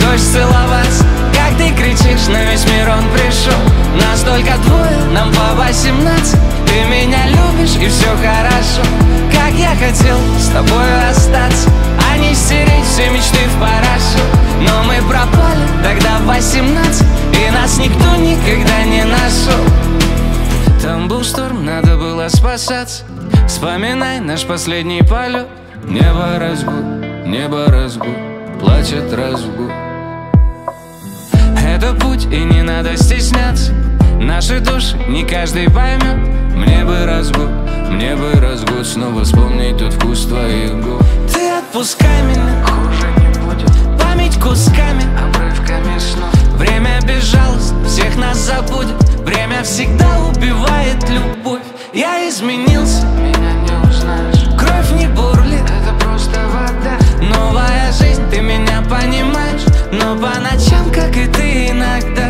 дождь целоваться. Как ты кричишь, на весь мир он пришел. Нас только двое, нам по 18. Ты меня любишь и все хорошо. Как я хотел с тобой остаться, а не стереть все мечты в порошок. Но мы пропали тогда в 18, и нас никто никогда не нашел. Там был шторм, надо было спасаться. Вспоминай наш последний полет. Небо разгул, плачет разгул. Это путь, и не надо стесняться. Наши души не каждый поймет. Мне бы разгул, снова вспомнить тот вкус твоих губ. Ты отпускай меня, хуже не будет. Память кусками, обрывками снов. Время безжалостно, всех нас забудет. Время всегда убивает любовь. Я изменился, меня не узнаешь. Кровь не бурлит, это просто вода. Новая жизнь, ты меня понимаешь. Но по ночам, как и ты иногда,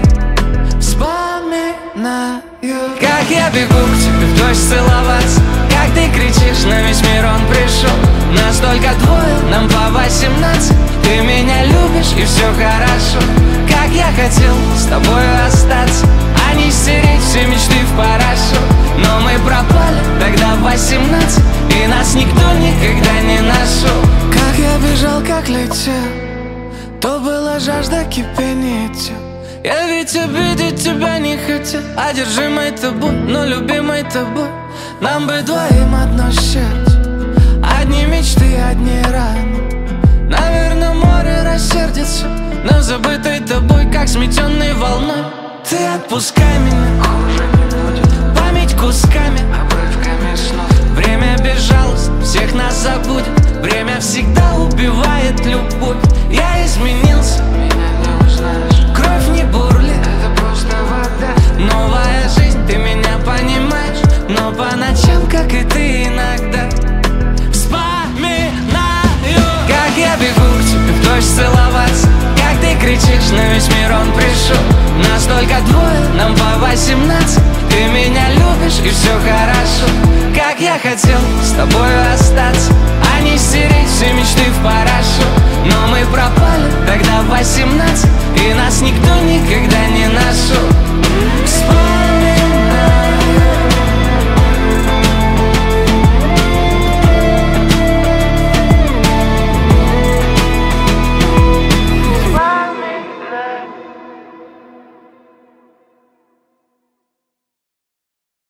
вспоминаю, как я бегу к тебе в дождь целоваться. Как ты кричишь, на весь мир он пришел. Нас только двое, нам по 18. Ты меня любишь и все хорошо. Как я хотел с тобой остаться, а не стереть все мечты в порошок. Но мы пропали тогда в 18, и нас никто никогда не нашел. Как я бежал, как летел, то была жажда кипения тел. Я ведь обидеть тебя не хотел, одержимый тобой, но любимый тобой. Нам бы двоим одно сердце, одни мечты, одни раны. Наверное, море рассердится, но забытой тобой, как сметенной волной. Ты отпускай меня, хуже не будет. Память кусками, обрывками снов. Время безжалостно, всех нас забудет. Время всегда убивает любовь. Я изменился, меня не узнаешь. Кровь не бурлит, это просто вода. Новая жизнь, ты меня понимаешь. Но по ночам, как и ты иногда, вспоминаю, как я бегу к тебе в дождь целоваться. Как ты кричишь, на весь мир он пришел. Нас только двое, нам по 18. Ты меня любишь и все хорошо. Как я хотел с тобой остаться, а не стереть все мечты в порошок. Но мы пропали тогда в 18,